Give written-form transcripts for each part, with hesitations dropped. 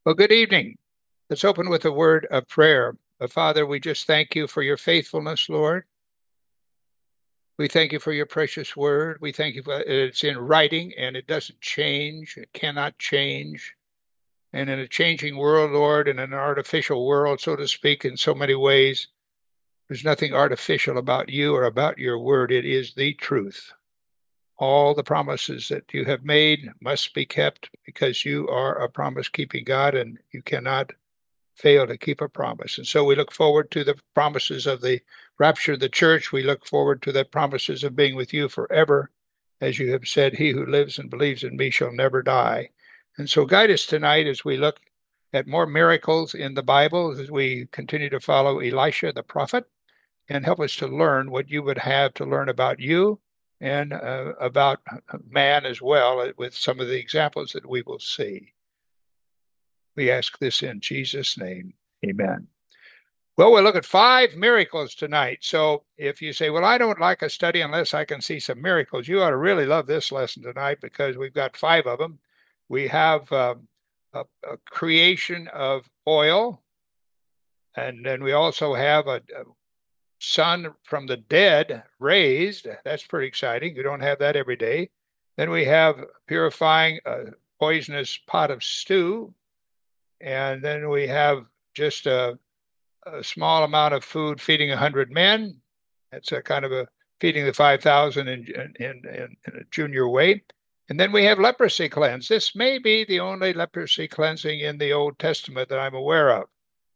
Well, good evening. Let's open with a word of prayer. Father, we just thank you for your faithfulness, Lord. We thank you for your precious word. We thank you for it's in writing and it doesn't change. It cannot change. And in a changing world, Lord, in an artificial world, so to speak, in so many ways, there's nothing artificial about you or about your word. It is the truth. All the promises that you have made must be kept because you are a promise keeping God and you cannot fail to keep a promise. And so we look forward to the promises of the rapture of the church. We look forward to the promises of being with you forever. As you have said, he who lives and believes in me shall never die. And so guide us tonight as we look at more miracles in the Bible, as we continue to follow Elisha the prophet, and help us to learn what you would have to learn about you and about man as well, with some of the examples that we will see. We ask this in Jesus' name. Amen. Well, we'll look at five miracles tonight. So if you say, well, I don't like a study unless I can see some miracles, you ought to really love this lesson tonight because we've got five of them. We have a creation of oil, and then we also have a son from the dead raised. That's pretty exciting. You don't have that every day. Then we have purifying a poisonous pot of stew. And then we have just a small amount of food feeding 100 men. That's a kind of a feeding the 5,000 in a junior way. And then we have leprosy cleanse. This may be the only leprosy cleansing in the Old Testament that I'm aware of.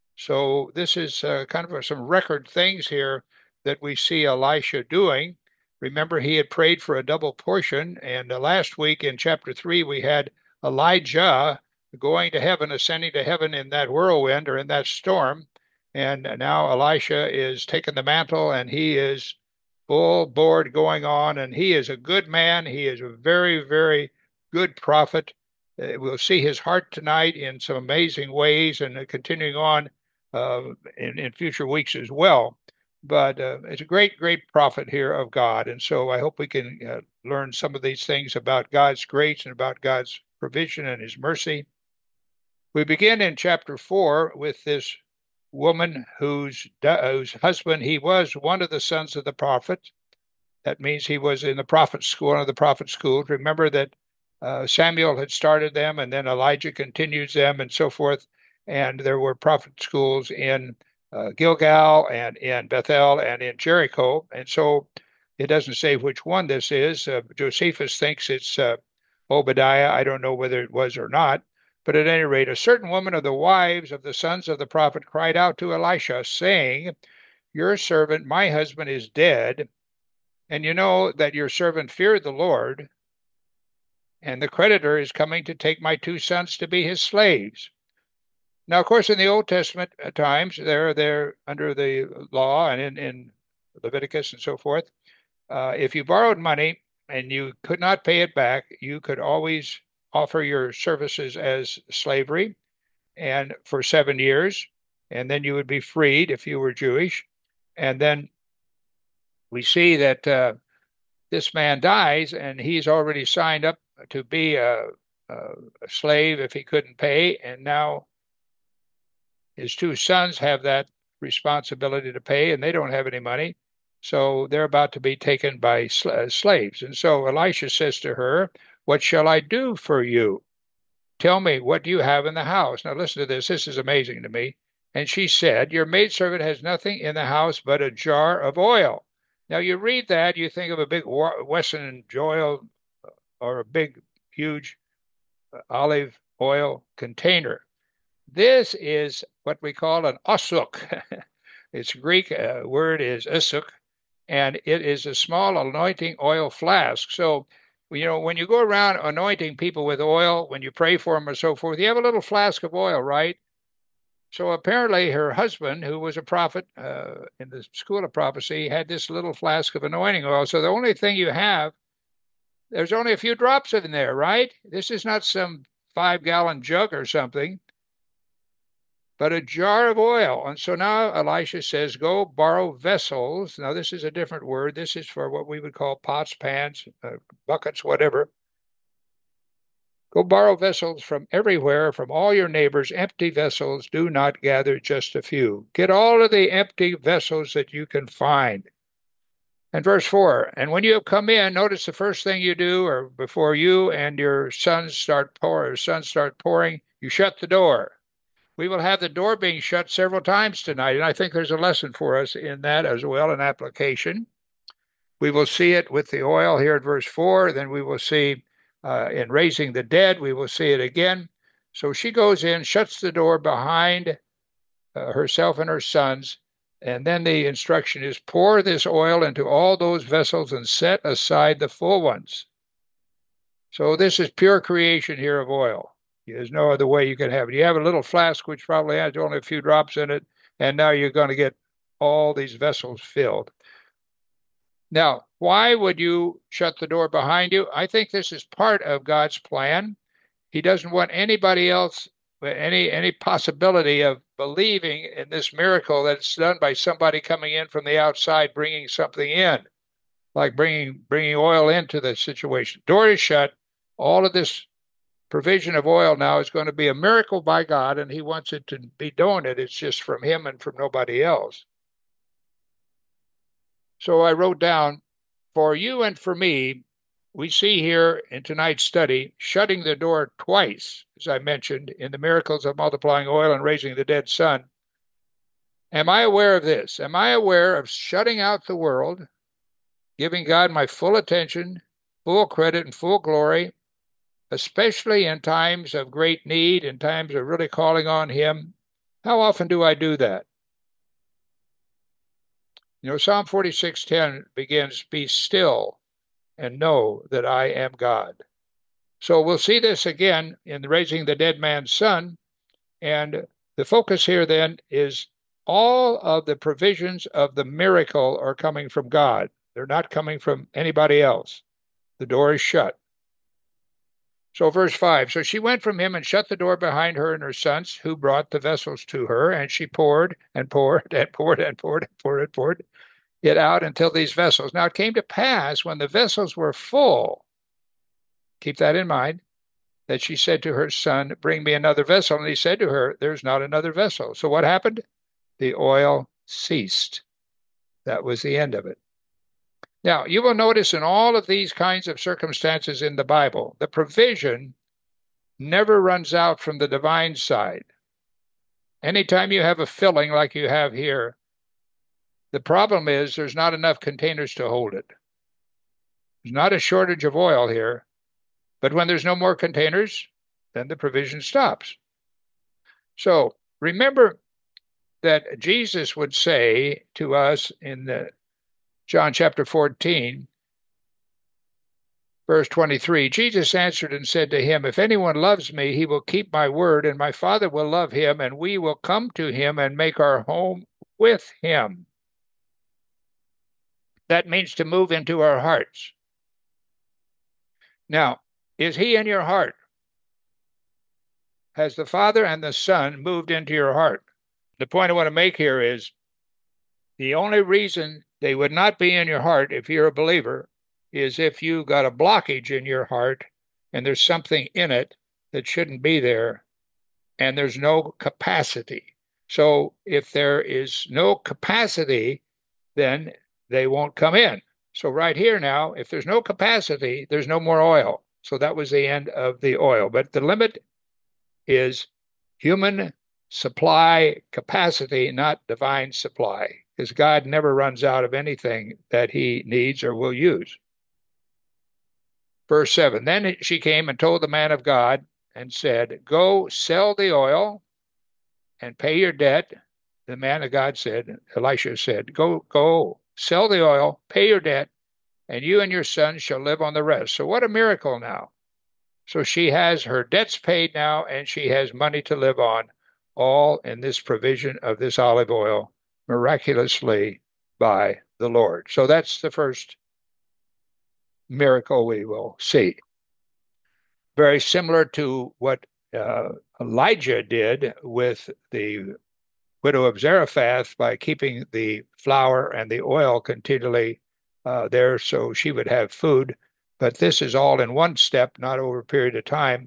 So this is kind of some record things here that we see Elisha doing. Remember, he had prayed for a double portion. And last week in chapter 3, we had Elijah going to heaven, ascending to heaven in that whirlwind or in that storm. And now Elisha is taking the mantle and he is full board going on. And he is a good man. He is a very, very good prophet. We'll see his heart tonight in some amazing ways and continuing on in future weeks as well. But it's a great, great prophet here of God. And so I hope we can learn some of these things about God's grace and about God's provision and his mercy. We begin in chapter 4 with this woman whose husband, he was one of the sons of the prophet. That means he was in the prophet school, one of the prophet schools. Remember that Samuel had started them, and then Elijah continues them, and so forth. And there were prophet schools in Gilgal and in Bethel and in Jericho. And so it doesn't say which one this is. Josephus thinks it's Obadiah. I don't know whether it was or not. But at any rate, a certain woman of the wives of the sons of the prophet cried out to Elisha, saying, your servant, my husband, is dead, and you know that your servant feared the Lord, and the creditor is coming to take my two sons to be his slaves. Now, of course, in the Old Testament times, they're under the law and in Leviticus and so forth. If you borrowed money and you could not pay it back, you could always offer your services as slavery and for 7 years, and then you would be freed if you were Jewish. And then we see that this man dies, and he's already signed up to be a slave if he couldn't pay, and now his two sons have that responsibility to pay, and they don't have any money. So they're about to be taken by slaves. And so Elisha says to her, what shall I do for you? Tell me, what do you have in the house? Now listen to this. This is amazing to me. And she said, your maidservant has nothing in the house but a jar of oil. Now you read that, you think of a big Wesson oil or a big, huge olive oil container. This is what we call an osuk. Its Greek word is usuk, and it is a small anointing oil flask. So, you know, when you go around anointing people with oil, when you pray for them or so forth, you have a little flask of oil, right? So apparently her husband, who was a prophet in the school of prophecy, had this little flask of anointing oil. So the only thing you have, there's only a few drops in there, right? This is not some 5-gallon jug or something, but a jar of oil. And so now Elisha says, go borrow vessels. Now, this is a different word. This is for what we would call pots, pans, buckets, whatever. Go borrow vessels from everywhere, from all your neighbors, empty vessels. Do not gather just a few. Get all of the empty vessels that you can find. And verse 4, and when you have come in, notice the first thing you do, or before you and your sons start pouring, you shut the door. We will have the door being shut several times tonight, and I think there's a lesson for us in that as well, an application. We will see it with the oil here at verse 4, then we will see in raising the dead, we will see it again. So she goes in, shuts the door behind herself and her sons, and then the instruction is pour this oil into all those vessels and set aside the full ones. So this is pure creation here of oil. There's no other way you can have it. You have a little flask which probably has only a few drops in it, and now you're going to get all these vessels filled. Now, why would you shut the door behind you? I think this is part of God's plan. He doesn't want anybody else, any possibility of believing in this miracle that's done by somebody coming in from the outside, bringing something in, like bringing oil into the situation. Door is shut. All of this provision of oil now is going to be a miracle by God, and he wants it to be doing it. It's just from him and from nobody else. So I wrote down, for you and for me, we see here in tonight's study, shutting the door twice, as I mentioned, in the miracles of multiplying oil and raising the dead son. Am I aware of this? Am I aware of shutting out the world, giving God my full attention, full credit, and full glory, especially in times of great need, in times of really calling on him? How often do I do that? You know, Psalm 46:10 begins, be still and know that I am God. So we'll see this again in raising the dead man's son. And the focus here then is all of the provisions of the miracle are coming from God. They're not coming from anybody else. The door is shut. So verse 5, so she went from him and shut the door behind her and her sons, who brought the vessels to her, and she poured and poured and poured and poured and poured and poured it out until these vessels. Now it came to pass when the vessels were full, keep that in mind, that she said to her son, bring me another vessel. And he said to her, there's not another vessel. So what happened? The oil ceased. That was the end of it. Now, you will notice in all of these kinds of circumstances in the Bible, the provision never runs out from the divine side. Anytime you have a filling like you have here, the problem is there's not enough containers to hold it. There's not a shortage of oil here, but when there's no more containers, then the provision stops. So remember that Jesus would say to us in the John chapter 14, verse 23, Jesus answered and said to him, if anyone loves me, he will keep my word, and my Father will love him, and we will come to him and make our home with him. That means to move into our hearts. Now, is he in your heart? Has the Father and the Son moved into your heart? The point I want to make here is the only reason they would not be in your heart if you're a believer is if you got a blockage in your heart and there's something in it that shouldn't be there and there's no capacity. So if there is no capacity, then they won't come in. So right here now, if there's no capacity, there's no more oil. So that was the end of the oil. But the limit is human supply capacity, not divine supply, because God never runs out of anything that he needs or will use. Verse 7, then she came and told the man of God and said, go sell the oil and pay your debt. The man of God said, Elisha said, go sell the oil, pay your debt, and you and your son shall live on the rest. So what a miracle now. So she has her debts paid now, and she has money to live on, all in this provision of this olive oil, miraculously by the Lord. So that's the first miracle we will see. Very similar to what Elijah did with the widow of Zarephath by keeping the flour and the oil continually there so she would have food. But this is all in one step, not over a period of time.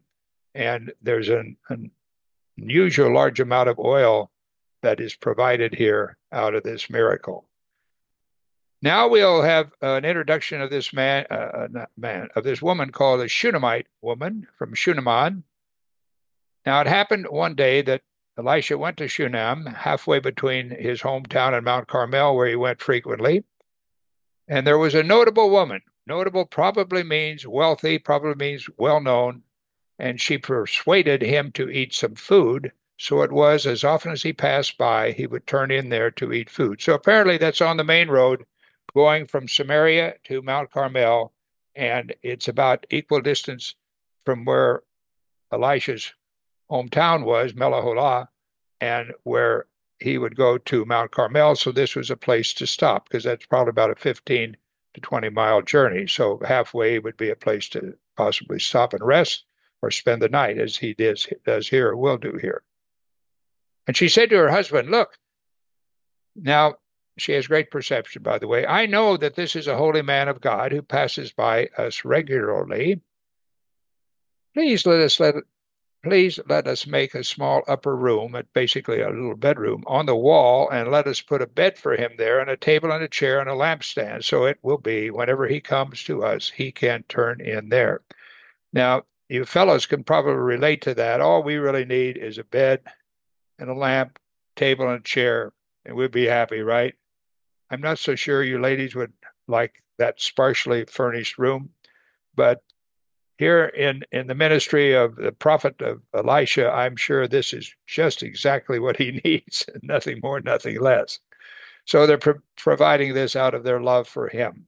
And there's an unusual large amount of oil that is provided here out of this miracle. Now we'll have an introduction of this of this woman called a Shunammite woman from Shunammon. Now it happened one day that Elisha went to Shunem, halfway between his hometown and Mount Carmel, where he went frequently. And there was a notable woman. Notable probably means wealthy, probably means well-known. And she persuaded him to eat some food. So it was as often as he passed by, he would turn in there to eat food. So apparently that's on the main road going from Samaria to Mount Carmel. And it's about equal distance from where Elisha's hometown was, Melaholah, and where he would go to Mount Carmel. So this was a place to stop because that's probably about a 15 to 20-mile journey. So halfway would be a place to possibly stop and rest or spend the night, as he does here or will do here. And she said to her husband, look, now she has great perception, by the way. I know that this is a holy man of God who passes by us regularly. Please let us make a small upper room, basically a little bedroom, on the wall, and let us put a bed for him there, and a table and a chair and a lampstand. So it will be whenever he comes to us, he can turn in there. Now, you fellows can probably relate to that. All we really need is a bed and a lamp, table and a chair, and we'd be happy, right? I'm not so sure you ladies would like that sparsely furnished room, but here in the ministry of the prophet of Elisha, I'm sure this is just exactly what he needs, nothing more, nothing less. So they're providing this out of their love for him.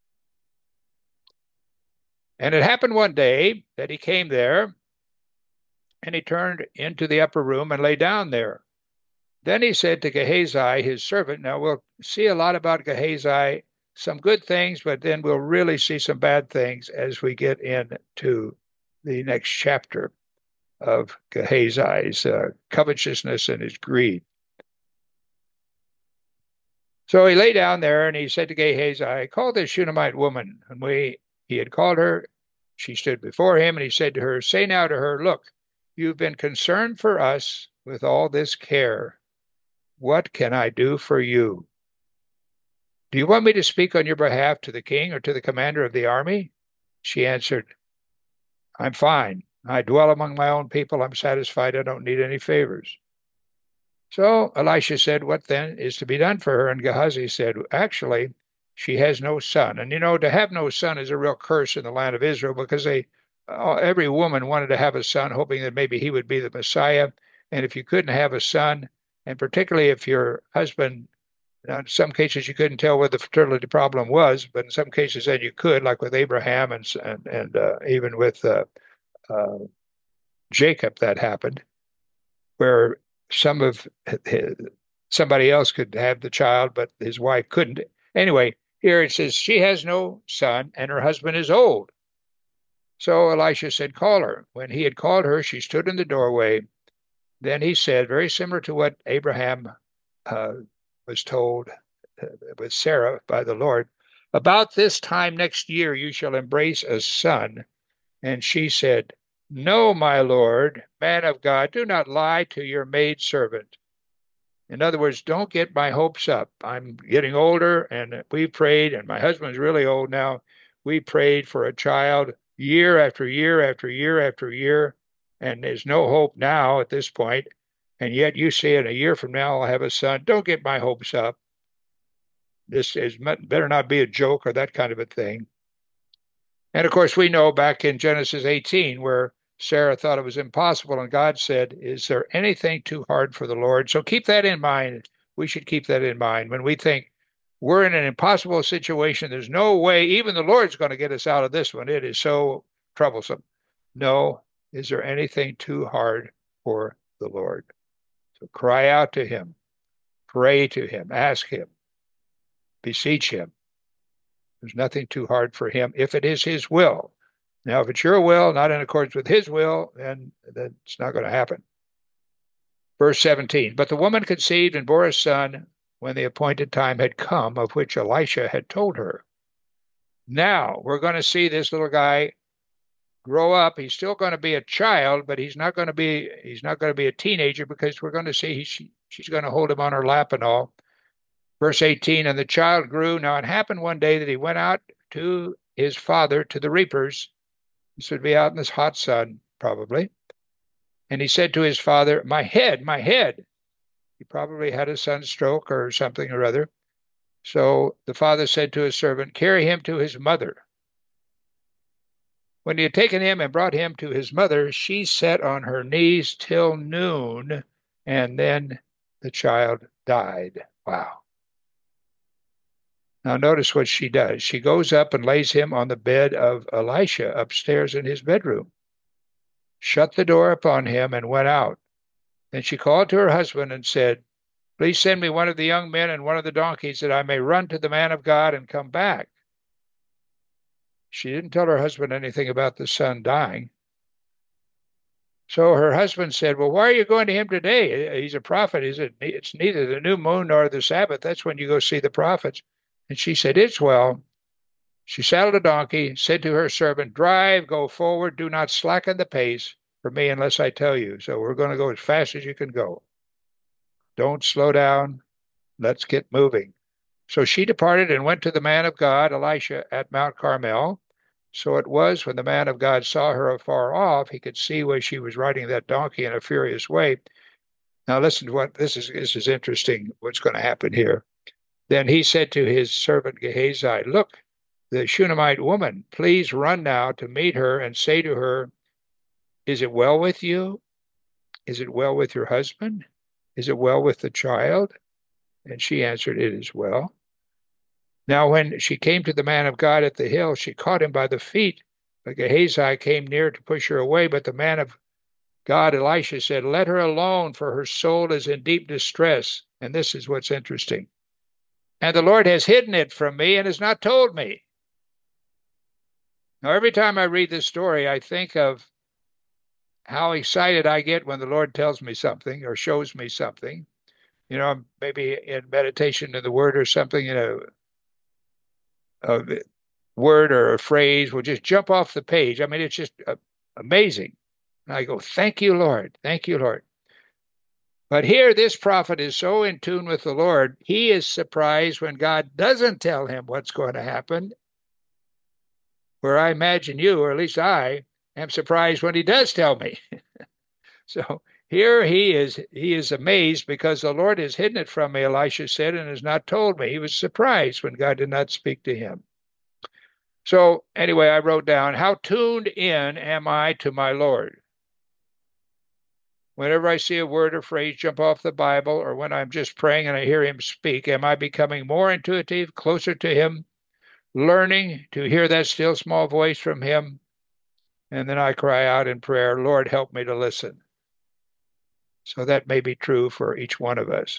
And it happened one day that he came there and he turned into the upper room and lay down there. Then he said to Gehazi, his servant, now we'll see a lot about Gehazi, some good things, but then we'll really see some bad things as we get into the next chapter of Gehazi's covetousness and his greed. So he lay down there and he said to Gehazi, call this Shunammite woman. And he had called her. She stood before him and he said to her, say now to her, look, you've been concerned for us with all this care. What can I do for you? Do you want me to speak on your behalf to the king or to the commander of the army? She answered, I'm fine. I dwell among my own people. I'm satisfied. I don't need any favors. So Elisha said, what then is to be done for her? And Gehazi said, actually, she has no son. And to have no son is a real curse in the land of Israel because every woman wanted to have a son, hoping that maybe he would be the Messiah. And if you couldn't have a son, and particularly if your husband, in some cases you couldn't tell what the fertility problem was, but in some cases then you could, like with Abraham and even with Jacob, that happened, where somebody else could have the child, but his wife couldn't. Anyway, here it says she has no son and her husband is old. So Elisha said, call her. When he had called her, she stood in the doorway. Then he said, very similar to what Abraham was told with Sarah by the Lord, about this time next year you shall embrace a son. And she said, no, my Lord, man of God, do not lie to your maidservant. In other words, don't get my hopes up. I'm getting older, and we prayed, and my husband's really old now. We prayed for a child year after year after year after year, and there's no hope now at this point. And yet you say in a year from now I'll have a son. Don't get my hopes up. This better not be a joke or that kind of a thing. And of course, we know back in Genesis 18 where Sarah thought it was impossible, and God said, is there anything too hard for the Lord? So keep that in mind. We should keep that in mind when we think we're in an impossible situation. There's no way even the Lord's going to get us out of this one. It is so troublesome. No, is there anything too hard for the Lord? So cry out to him, pray to him, ask him, beseech him. There's nothing too hard for him if it is his will. Now, if it's your will, not in accordance with his will, then it's not going to happen. Verse 17, but the woman conceived and bore a son when the appointed time had come, of which Elisha had told her. Now, we're going to see this little guy grow up. He's still going to be a child, but he's not going to be a teenager, because we're going to see she's going to hold him on her lap and all. Verse 18, and the child grew. Now it happened one day that he went out to his father to the reapers. This would be out in this hot sun, probably. And he said to his father, my head, my head. He probably had a sunstroke or something or other. So the father said to his servant, carry him to his mother. When he had taken him and brought him to his mother, she sat on her knees till noon, and then the child died. Wow. Now notice what she does. She goes up and lays him on the bed of Elisha upstairs in his bedroom, shut the door upon him, and went out. Then she called to her husband and said, please send me one of the young men and one of the donkeys, that I may run to the man of God and come back. She didn't tell her husband anything about the son dying. So her husband said, well, why are you going to him today? He's a prophet. It's neither the new moon nor the Sabbath. That's when you go see the prophets. And she said, it's well. She saddled a donkey, said to her servant, drive, go forward, do not slacken the pace for me unless I tell you. So we're going to go as fast as you can go. Don't slow down. Let's get moving. So she departed and went to the man of God, Elisha, at Mount Carmel. So it was, when the man of God saw her afar off, he could see where she was riding that donkey in a furious way. Now listen to what this is interesting, what's going to happen here. Then he said to his servant Gehazi, look, the Shunammite woman, please run now to meet her and say to her, is it well with you? Is it well with your husband? Is it well with the child? And she answered, it is well. Now, when she came to the man of God at the hill, she caught him by the feet. But Gehazi came near to push her away. But the man of God, Elisha, said, let her alone, for her soul is in deep distress. And this is what's interesting. And the Lord has hidden it from me and has not told me. Now, every time I read this story, I think of how excited I get when the Lord tells me something or shows me something. You know, maybe in meditation in the Word or something, a word or a phrase will just jump off the page. I mean, it's just amazing. And I go, thank you, Lord. Thank you, Lord. But here, this prophet is so in tune with the Lord, he is surprised when God doesn't tell him what's going to happen. Where I imagine you, or at least I, am surprised when he does tell me. So here he is amazed because the Lord has hidden it from me, Elisha said, and has not told me. He was surprised when God did not speak to him. So anyway, I wrote down, how tuned in am I to my Lord? Whenever I see a word or phrase jump off the Bible, or when I'm just praying and I hear him speak, am I becoming more intuitive, closer to him, learning to hear that still small voice from him? And then I cry out in prayer, Lord, help me to listen. So that may be true for each one of us.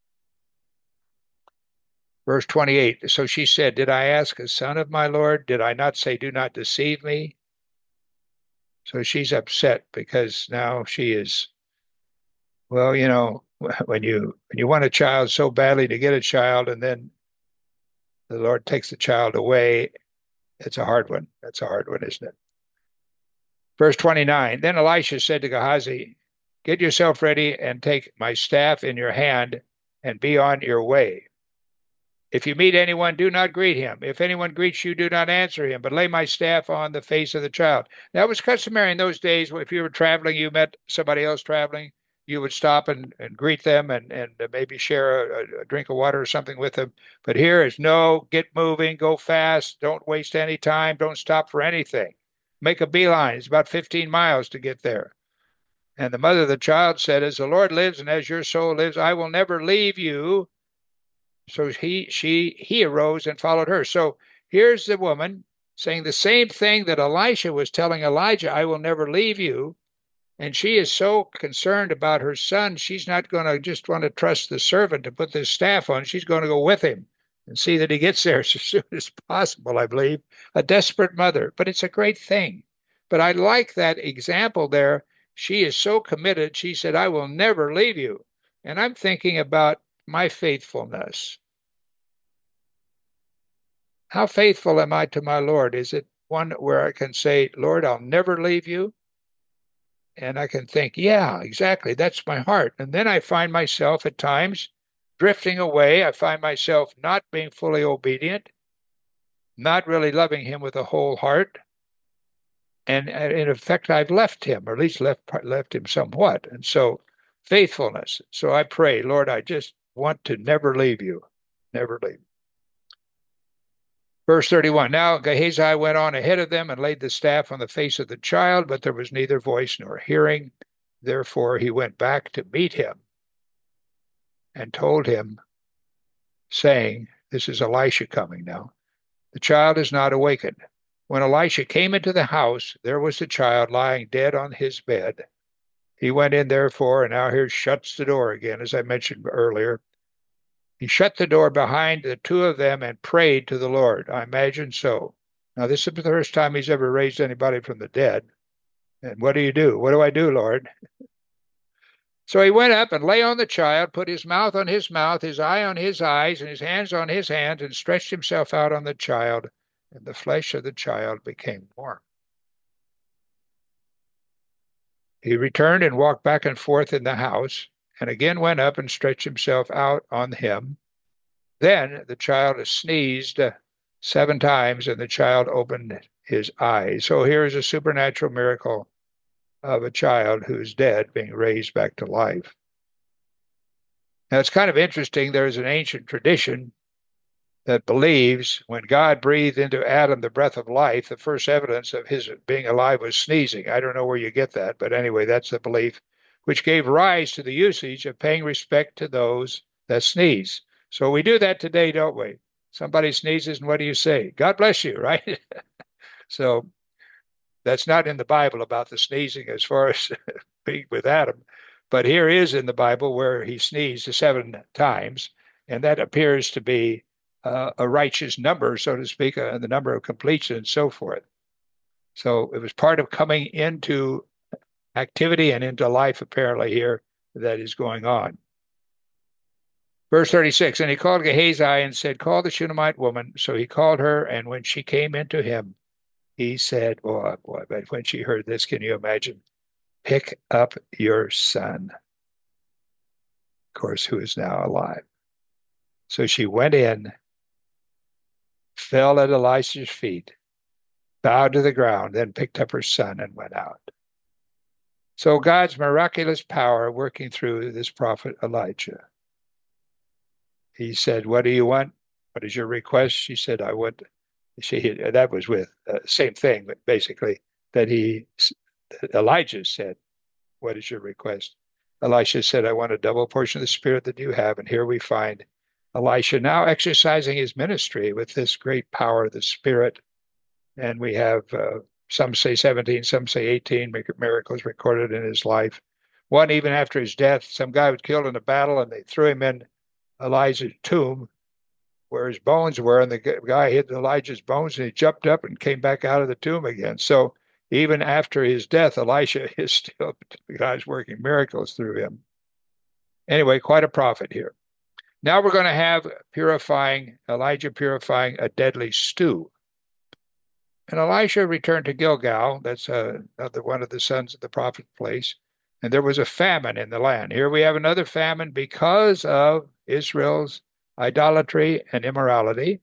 Verse 28, so she said, did I ask a son of my Lord? Did I not say, do not deceive me? So she's upset because now she is, well, when you want a child so badly to get a child and then the Lord takes the child away, it's a hard one. That's a hard one, isn't it? Verse 29, then Elisha said to Gehazi, get yourself ready and take my staff in your hand and be on your way. If you meet anyone, do not greet him. If anyone greets you, do not answer him, but lay my staff on the face of the child. That was customary in those days. If you were traveling, you met somebody else traveling, you would stop and greet them and maybe share a drink of water or something with them. But here is no, get moving, go fast, don't waste any time, don't stop for anything. Make a beeline. It's about 15 miles to get there. And the mother of the child said, as the Lord lives and as your soul lives, I will never leave you. So he arose and followed her. So here's the woman saying the same thing that Elisha was telling Elijah, I will never leave you. And she is so concerned about her son, she's not going to just want to trust the servant to put this staff on. She's going to go with him and see that he gets there as soon as possible, I believe. A desperate mother, but it's a great thing. But I like that example there. She is so committed. She said, I will never leave you. And I'm thinking about my faithfulness. How faithful am I to my Lord? Is it one where I can say, Lord, I'll never leave you. And I can think, yeah, exactly. That's my heart. And then I find myself at times drifting away. I find myself not being fully obedient, not really loving him with a whole heart. And in effect, I've left him, or at least left him somewhat. And so faithfulness. So I pray, Lord, I just want to never leave you, never leave. Verse 31. Now Gehazi went on ahead of them and laid the staff on the face of the child, but there was neither voice nor hearing. Therefore he went back to meet him and told him, saying, this is Elisha coming now. The child is not awakened. When Elisha came into the house, there was the child lying dead on his bed. He went in, therefore, and now here shuts the door again, as I mentioned earlier. He shut the door behind the two of them and prayed to the Lord. I imagine so. Now, this is the first time he's ever raised anybody from the dead. And what do you do? What do I do, Lord? So he went up and lay on the child, put his mouth on his mouth, his eye on his eyes, and his hands on his hands, and stretched himself out on the child, and the flesh of the child became warm. He returned and walked back and forth in the house, and again went up and stretched himself out on him. Then the child sneezed 7 times, and the child opened his eyes. So here is a supernatural miracle of a child who's dead being raised back to life. Now, it's kind of interesting. There's an ancient tradition that believes when God breathed into Adam the breath of life, the first evidence of his being alive was sneezing. I don't know where you get that, but anyway, that's the belief, which gave rise to the usage of paying respect to those that sneeze. So we do that today, don't we? Somebody sneezes, and what do you say? God bless you, right? So that's not in the Bible about the sneezing as far as being with Adam. But here is in the Bible where he sneezed 7 times, and that appears to be a righteous number, so to speak, the number of completion and so forth. So it was part of coming into activity and into life, apparently, here that is going on. Verse 36, and he called Gehazi and said, call the Shunammite woman. So he called her, and when she came into him, he said, boy, but when she heard this, can you imagine? Pick up your son, of course, who is now alive. So she went in, fell at Elisha's feet, bowed to the ground, then picked up her son and went out. So God's miraculous power working through this prophet Elijah. He said, what do you want? What is your request? She said, I want, that was with same thing, but basically that Elijah said, what is your request? Elisha said, I want a double portion of the spirit that you have. And here we find Elisha now exercising his ministry with this great power of the spirit. And we have some say 17, some say 18 miracles recorded in his life. One, even after his death, some guy was killed in a battle and they threw him in Elijah's tomb where his bones were, and the guy hit Elijah's bones and he jumped up and came back out of the tomb again. So even after his death, Elisha is still, the guy's working miracles through him. Anyway, quite a prophet here. Now we're going to have Elijah purifying a deadly stew. And Elisha returned to Gilgal. That's another one of the sons of the prophet's place. And there was a famine in the land. Here we have another famine because of Israel's idolatry and immorality.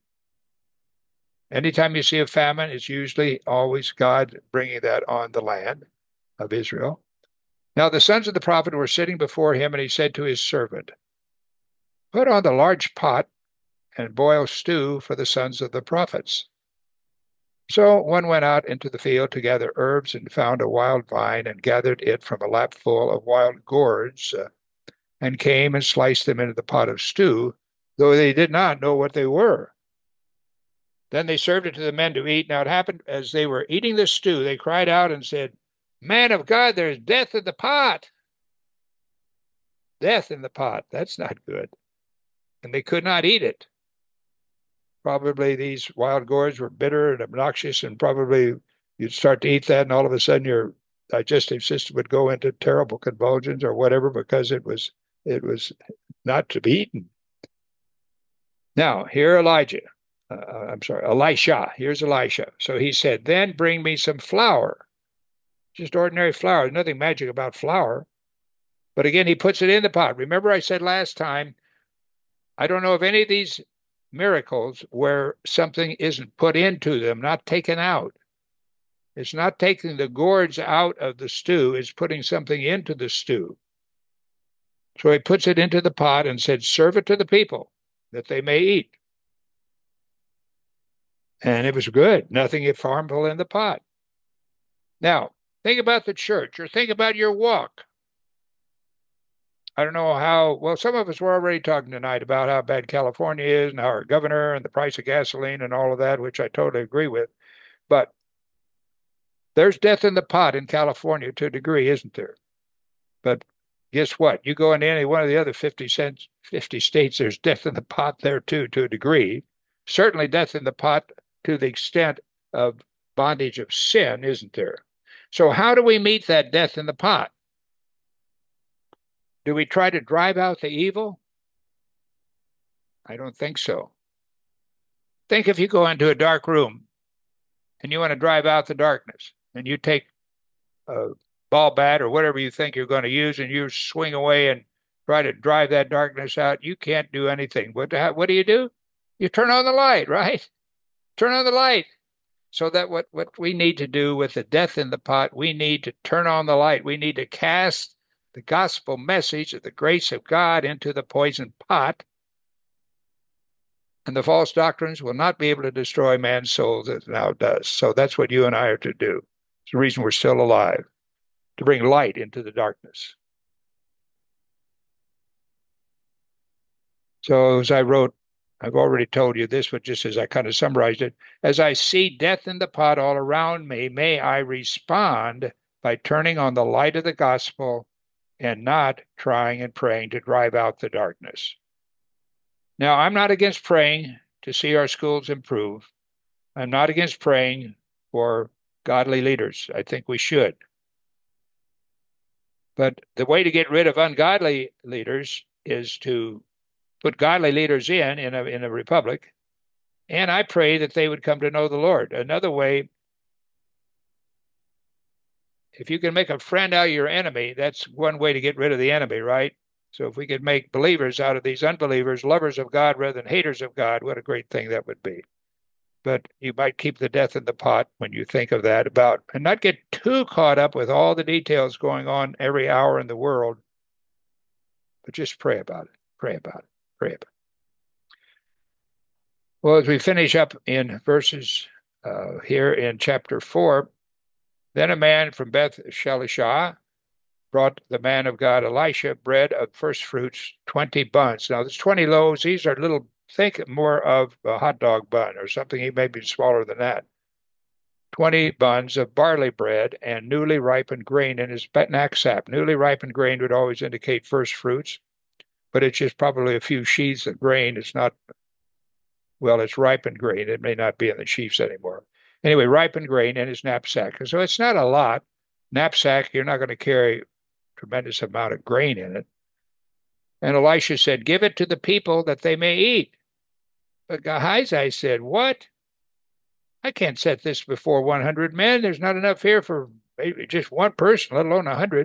Anytime you see a famine, it's usually always God bringing that on the land of Israel. Now the sons of the prophet were sitting before him, and he said to his servant, put on the large pot and boil stew for the sons of the prophets. So one went out into the field to gather herbs and found a wild vine and gathered it from a lapful of wild gourds and came and sliced them into the pot of stew, though they did not know what they were. Then they served it to the men to eat. Now it happened as they were eating the stew, they cried out and said, man of God, there's death in the pot. Death in the pot. That's not good. And they could not eat it. Probably these wild gourds were bitter and obnoxious, and probably you'd start to eat that, and all of a sudden your digestive system would go into terrible convulsions or whatever because it was not to be eaten. Now, here Elijah I'm sorry, Elisha. Here's Elisha. So he said, then bring me some flour, just ordinary flour. There's nothing magic about flour. But again, he puts it in the pot. Remember, I said last time, I don't know of any of these miracles where something isn't put into them, not taken out. It's not taking the gourds out of the stew, it's putting something into the stew. So he puts it into the pot and said, serve it to the people that they may eat. And it was good. Nothing harmful in the pot. Now, think about the church or think about your walk. I don't know how, well, some of us were already talking tonight about how bad California is and how our governor and the price of gasoline and all of that, which I totally agree with. But there's death in the pot in California to a degree, isn't there? But guess what? You go into any one of the other 50 states, there's death in the pot there too, to a degree. Certainly death in the pot to the extent of bondage of sin, isn't there? So how do we meet that death in the pot? Do we try to drive out the evil? I don't think so. Think if you go into a dark room and you want to drive out the darkness and you take a ball bat or whatever you think you're going to use and you swing away and try to drive that darkness out, you can't do anything. What do? You turn on the light, right? Turn on the light. So that what we need to do with the death in the pot, we need to turn on the light. We need to cast the gospel message of the grace of God into the poison pot. And the false doctrines will not be able to destroy man's soul as it now does. So that's what you and I are to do. It's the reason we're still alive, to bring light into the darkness. So as I wrote, I've already told you this, but just as I kind of summarized it, as I see death in the pot all around me, may I respond by turning on the light of the gospel and not trying and praying to drive out the darkness. Now, I'm not against praying to see our schools improve. I'm not against praying for godly leaders. I think we should. But the way to get rid of ungodly leaders is to put godly leaders in a republic, and I pray that they would come to know the Lord. Another way, if you can make a friend out of your enemy, that's one way to get rid of the enemy, right? So if we could make believers out of these unbelievers, lovers of God rather than haters of God, what a great thing that would be. But you might keep the death in the pot when you think of that about, and not get too caught up with all the details going on every hour in the world, but just pray about it, pray about it, pray about it. Well, as we finish up in verses here in chapter 4, then a man from Beth Shalisha brought the man of God Elisha bread of first fruits, 20 buns. Now, there's 20 loaves. These are little, think more of a hot dog bun or something. He may be smaller than that. 20 buns of barley bread and newly ripened grain in his knapsack. Newly ripened grain would always indicate first fruits, but it's just probably a few sheaves of grain. It's not, well, it's ripened grain. It may not be in the sheaves anymore. Anyway, ripened grain in his knapsack. So it's not a lot. Knapsack, you're not going to carry tremendous amount of grain in it. And Elisha said, give it to the people that they may eat. But Gehazi said, what? I can't set this before 100 men. There's not enough here for maybe just one person, let alone 100.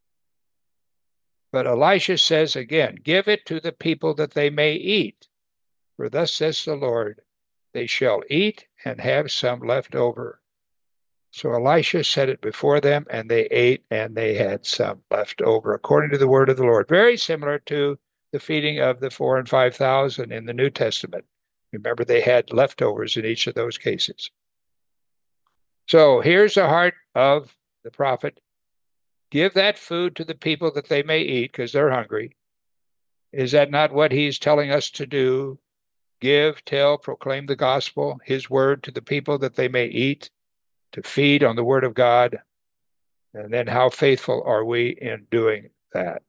But Elisha says again, give it to the people that they may eat. For thus says the Lord, they shall eat and have some left over. So Elisha set it before them, and they ate, and they had some left over, according to the word of the Lord. Very similar to the feeding of the 4,000 and 5,000 in the New Testament. Remember, they had leftovers in each of those cases. So here's the heart of the prophet. Give that food to the people that they may eat, because they're hungry. Is that not what he's telling us to do? Give, tell, proclaim the gospel, his word to the people that they may eat, to feed on the word of God. And then how faithful are we in doing that?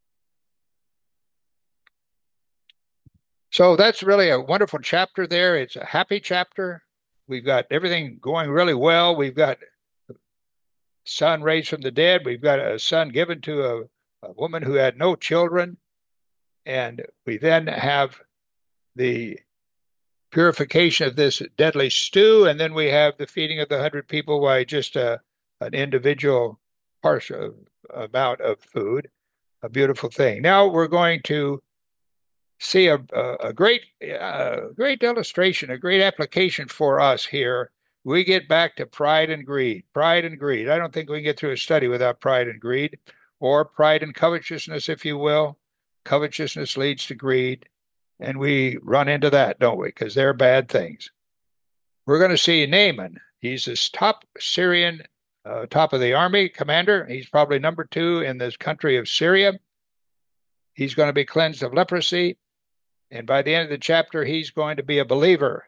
So that's really a wonderful chapter there. It's a happy chapter. We've got everything going really well. We've got a son raised from the dead. We've got a son given to a woman who had no children. And we then have the purification of this deadly stew, and then we have the feeding of the 100 people by just an individual partial amount of food. A beautiful thing. Now we're going to see a great illustration, a great application for us here. We get back to pride and greed. Pride and greed. I don't think we can get through a study without pride and greed, or pride and covetousness, if you will. Covetousness leads to greed, and we run into that, don't we? Because they're bad things. We're going to see Naaman. He's this top Syrian, top of the army commander. He's probably number 2 in this country of Syria. He's going to be cleansed of leprosy. And by the end of the chapter, he's going to be a believer.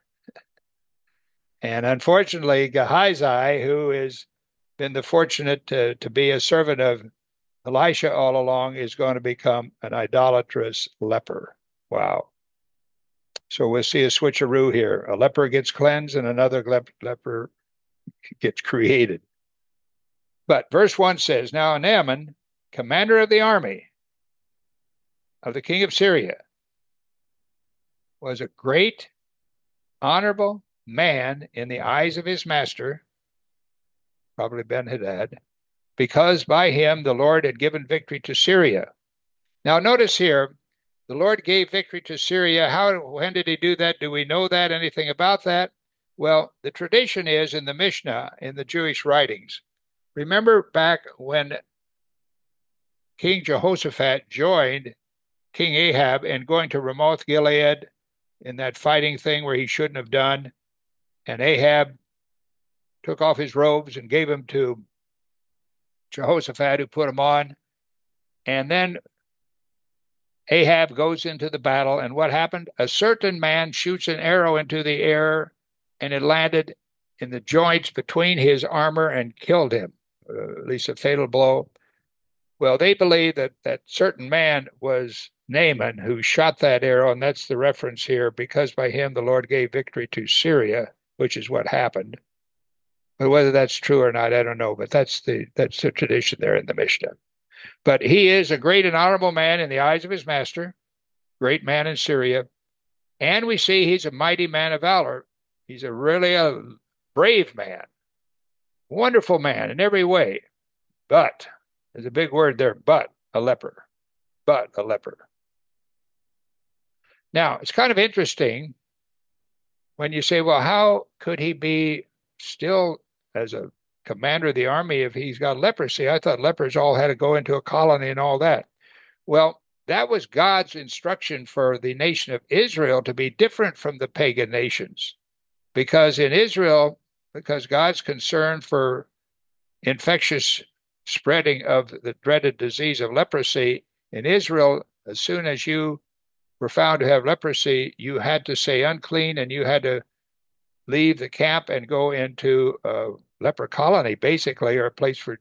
And unfortunately, Gehazi, who has been the fortunate to be a servant of Elisha all along, is going to become an idolatrous leper. Wow. So we'll see a switcheroo here. A leper gets cleansed and another leper gets created. But verse 1 says, Now Naaman, commander of the army of the king of Syria, was a great, honorable man in the eyes of his master, probably Ben-Hadad, because by him the Lord had given victory to Syria. Now notice here, the Lord gave victory to Syria. When did he do that? Do we know that? Anything about that? Well, the tradition is in the Mishnah, in the Jewish writings. Remember back when King Jehoshaphat joined King Ahab in going to Ramoth Gilead in that fighting thing where he shouldn't have done. And Ahab took off his robes and gave them to Jehoshaphat, who put them on. And then Ahab goes into the battle. And what happened? A certain man shoots an arrow into the air, and it landed in the joints between his armor and killed him, at least a fatal blow. Well, they believe that that certain man was Naaman, who shot that arrow, and that's the reference here, because by him the Lord gave victory to Syria, which is what happened. But whether that's true or not, I don't know. But that's the tradition there in the Mishnah. But he is a great and honorable man in the eyes of his master, great man in Syria. And we see he's a mighty man of valor. He's really a brave man, wonderful man in every way. But, there's a big word there, but a leper. But a leper. Now, it's kind of interesting when you say, well, how could he be still as a commander of the army if he's got leprosy? I thought lepers all had to go into a colony and all that. Well, that was God's instruction for the nation of Israel to be different from the pagan nations. Because in Israel, because God's concerned for infectious spreading of the dreaded disease of leprosy, in Israel, as soon as you were found to have leprosy, you had to say unclean, and you had to leave the camp and go into a leper colony, basically, or a place for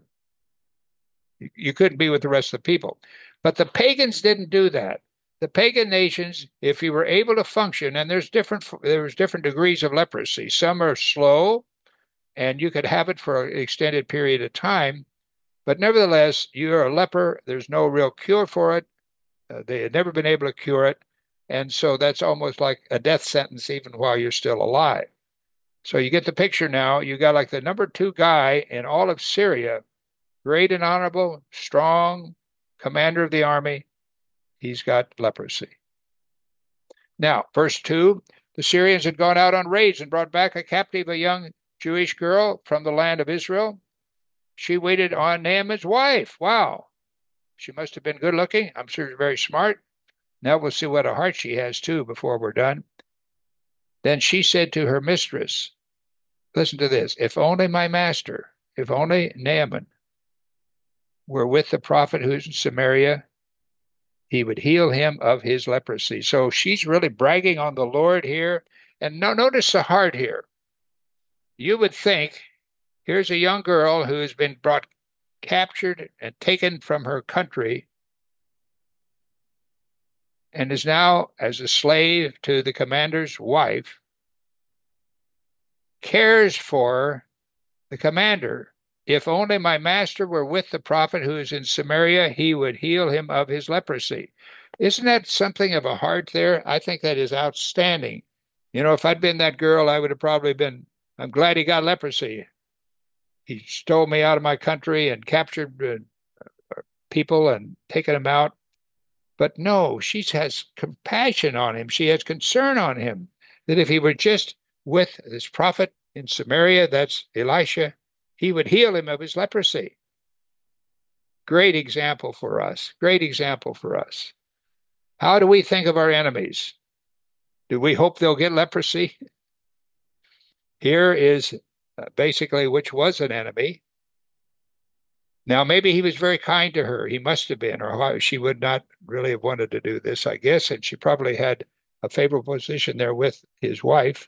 you couldn't be with the rest of the people. But the pagans didn't do that. The pagan nations, if you were able to function, and there's different degrees of leprosy. Some are slow, and you could have it for an extended period of time. But nevertheless, you're a leper. There's no real cure for it. They had never been able to cure it. And so that's almost like a death sentence even while you're still alive. So you get the picture now. You got like the number 2 guy in all of Syria, great and honorable, strong commander of the army. He's got leprosy. Now, verse 2, the Syrians had gone out on raids and brought back a captive, a young Jewish girl from the land of Israel. She waited on Naaman's wife. Wow. She must have been good looking. I'm sure she's very smart. Now we'll see what a heart she has too before we're done. Then she said to her mistress, listen to this, if only my master, if only Naaman were with the prophet who's in Samaria, he would heal him of his leprosy. So she's really bragging on the Lord here. And now notice the heart here. You would think, here's a young girl who has been captured and taken from her country and is now as a slave to the commander's wife, cares for the commander. If only my master were with the prophet who is in Samaria, he would heal him of his leprosy. Isn't that something of a heart there? I think that is outstanding. If I'd been that girl, I would have probably been, I'm glad he got leprosy. He stole me out of my country and captured people and taken them out. But no, she has compassion on him. She has concern on him that if he were just with this prophet in Samaria, that's Elisha, he would heal him of his leprosy. Great example for us. Great example for us. How do we think of our enemies? Do we hope they'll get leprosy? Here is basically which was an enemy. Now, maybe he was very kind to her. He must have been, or she would not really have wanted to do this, I guess. And she probably had a favorable position there with his wife.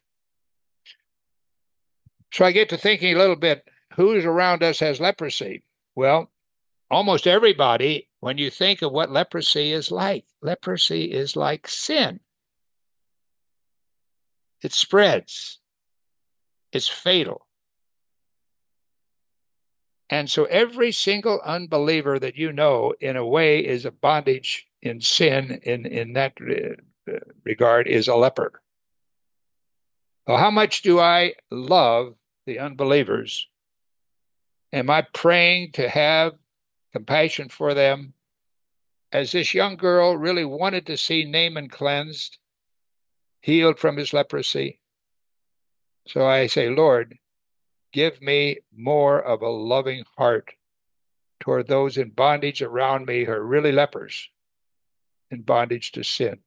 So I get to thinking a little bit, who's around us has leprosy? Well, almost everybody, when you think of what leprosy is like sin. It spreads. It's fatal. And so every single unbeliever that you know, in a way, is a bondage in sin in that regard, is a leper. Well, how much do I love the unbelievers? Am I praying to have compassion for them? As this young girl really wanted to see Naaman cleansed, healed from his leprosy. So I say, Lord, give me more of a loving heart toward those in bondage around me who are really lepers, in bondage to sin.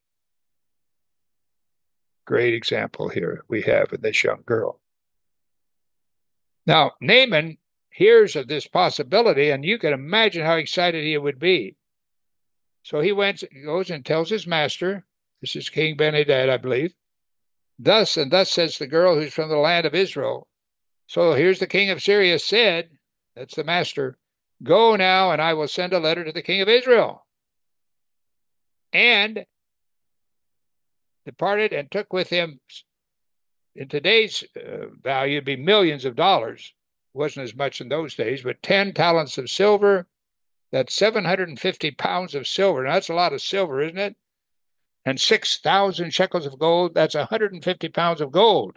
Great example here we have in this young girl. Now, Naaman hears of this possibility, and you can imagine how excited he would be. So he goes and tells his master, this is King Ben-Hadad, I believe, thus and thus says the girl who's from the land of Israel. So here's the king of Syria said, that's the master, go now, and I will send a letter to the king of Israel. And departed and took with him, in today's value, it'd be millions of dollars. It wasn't as much in those days, but 10 talents of silver. That's 750 pounds of silver. Now, that's a lot of silver, isn't it? And 6,000 shekels of gold. That's 150 pounds of gold.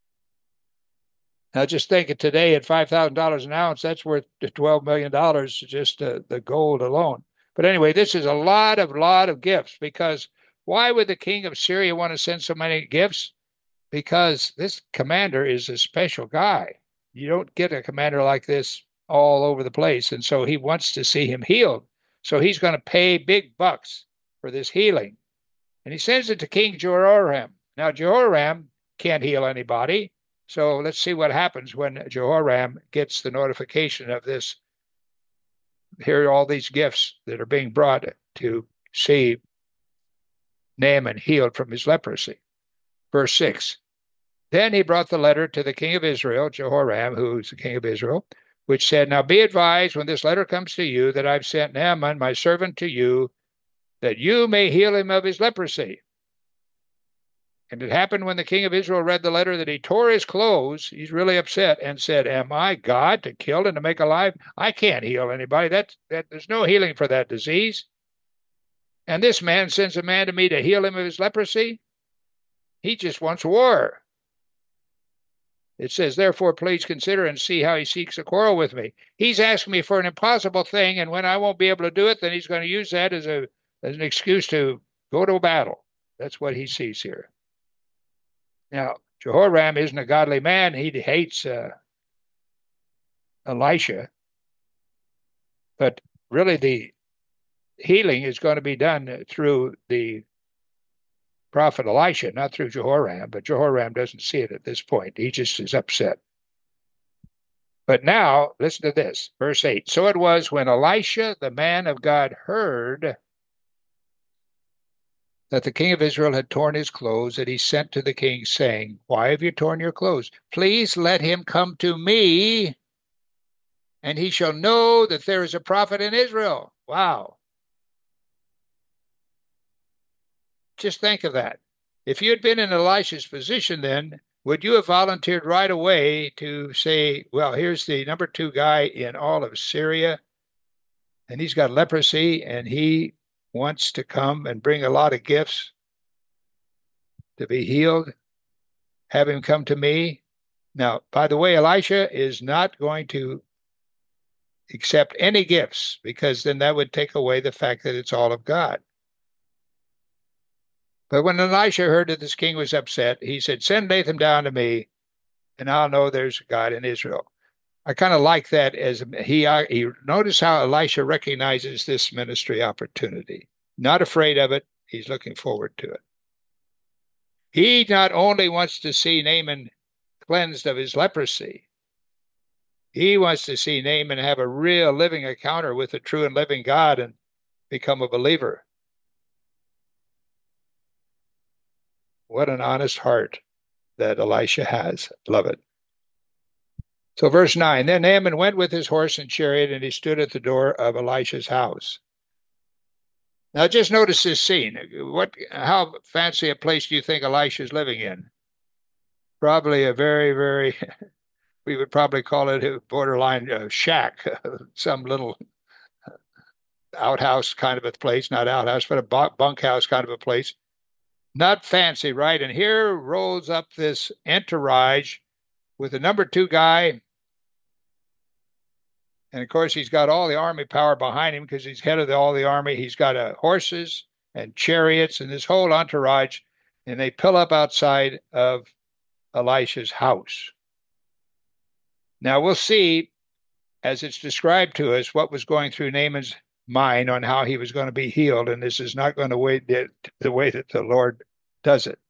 Now, just think of today at $5,000 an ounce, that's worth $12 million, just the gold alone. But anyway, this is a lot of gifts, because why would the king of Syria want to send so many gifts? Because this commander is a special guy. You don't get a commander like this all over the place. And so he wants to see him healed. So he's going to pay big bucks for this healing. And he sends it to King Jehoram. Now, Jehoram can't heal anybody. So let's see what happens when Jehoram gets the notification of this. Here are all these gifts that are being brought to see Naaman healed from his leprosy. Verse 6. Then he brought the letter to the king of Israel, Jehoram, who's the king of Israel, which said, now be advised when this letter comes to you that I've sent Naaman, my servant, to you, that you may heal him of his leprosy. And it happened when the king of Israel read the letter that he tore his clothes. He's really upset and said, am I God to kill and to make alive? I can't heal anybody. There's no healing for that disease. And this man sends a man to me to heal him of his leprosy. He just wants war. It says, therefore, please consider and see how he seeks a quarrel with me. He's asking me for an impossible thing, and when I won't be able to do it, then he's going to use that as an excuse to go to a battle. That's what he sees here. Now, Jehoram isn't a godly man. He hates Elisha. But really, the healing is going to be done through the prophet Elisha, not through Jehoram. But Jehoram doesn't see it at this point. He just is upset. But now, listen to this, verse 8. So it was when Elisha, the man of God, heard that the king of Israel had torn his clothes, that he sent to the king, saying, why have you torn your clothes? Please let him come to me, and he shall know that there is a prophet in Israel. Wow. Just think of that. If you had been in Elisha's position then, would you have volunteered right away to say, well, here's the number 2 guy in all of Syria, and he's got leprosy, and he wants to come and bring a lot of gifts to be healed? have him come to me. Now, by the way, Elisha is not going to accept any gifts, because then that would take away the fact that it's all of God. But when Elisha heard that this king was upset, he said, "Send Nathan down to me, and I'll know there's a God in Israel." I kind of like that, as he notice how Elisha recognizes this ministry opportunity. Not afraid of it. He's looking forward to it. He not only wants to see Naaman cleansed of his leprosy, he wants to see Naaman have a real living encounter with the true and living God and become a believer. What an honest heart that Elisha has. Love it. So verse 9, then Naaman went with his horse and chariot, and he stood at the door of Elisha's house. Now just notice this scene. How fancy a place do you think Elisha's living in? Probably a very, very, we would probably call it a borderline shack, some little outhouse kind of a place, not outhouse, but a bunkhouse kind of a place. Not fancy, right? And here rolls up this entourage with the number 2 guy. And of course, he's got all the army power behind him because he's head of all the army. He's got horses and chariots and this whole entourage. And they pull up outside of Elisha's house. Now we'll see, as it's described to us, what was going through Naaman's mind on how he was going to be healed. And this is not going to wait the way that the Lord does it.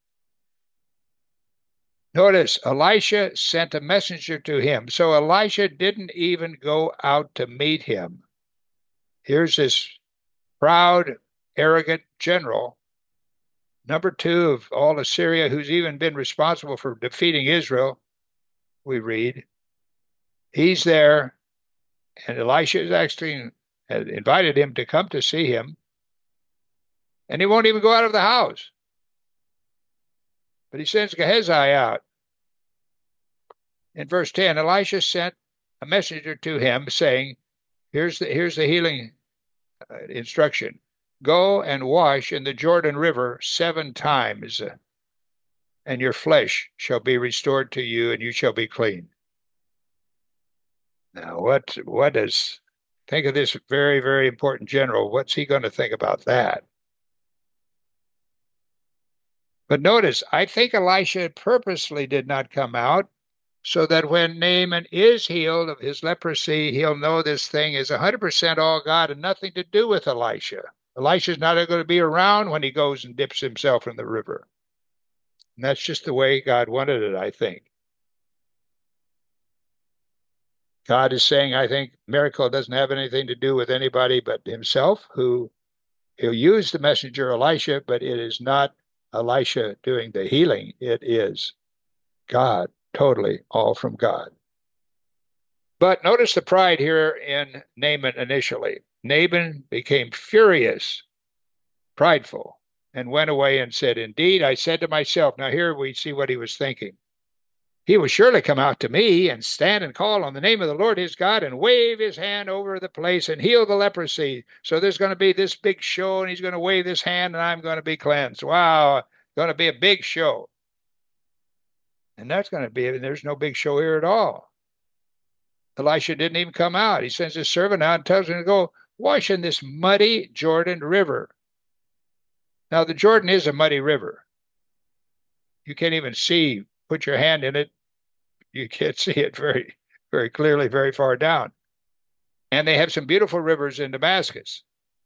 Notice, Elisha sent a messenger to him. So Elisha didn't even go out to meet him. Here's this proud, arrogant general, number 2 of all Assyria, who's even been responsible for defeating Israel, we read. He's there, and Elisha has actually invited him to come to see him, and he won't even go out of the house. But he sends Gehazi out. In verse 10, Elisha sent a messenger to him saying, here's the healing instruction. Go and wash in the Jordan River 7 times, and your flesh shall be restored to you, and you shall be clean. Now, what does, think of this very, very important general. What's he going to think about that? But notice, I think Elisha purposely did not come out so that when Naaman is healed of his leprosy, he'll know this thing is 100% all God and nothing to do with Elisha. Elisha's not going to be around when he goes and dips himself in the river. And that's just the way God wanted it, I think. God is saying, I think miracle doesn't have anything to do with anybody but himself, who he'll use the messenger Elisha, but it is not Elisha doing the healing. It is God, totally all from God. But notice the pride here in Naaman initially. Naaman became furious, prideful, and went away and said, indeed, I said to myself. Now here we see what he was thinking. He will surely come out to me and stand and call on the name of the Lord his God and wave his hand over the place and heal the leprosy. So there's going to be this big show, and he's going to wave this hand, and I'm going to be cleansed. Wow, going to be a big show. And that's going to be, there's no big show here at all. Elisha didn't even come out. He sends his servant out and tells him to go wash in this muddy Jordan River. Now, the Jordan is a muddy river. You can't even see, put your hand in it. You can't see it very, very clearly, very far down. And they have some beautiful rivers in Damascus,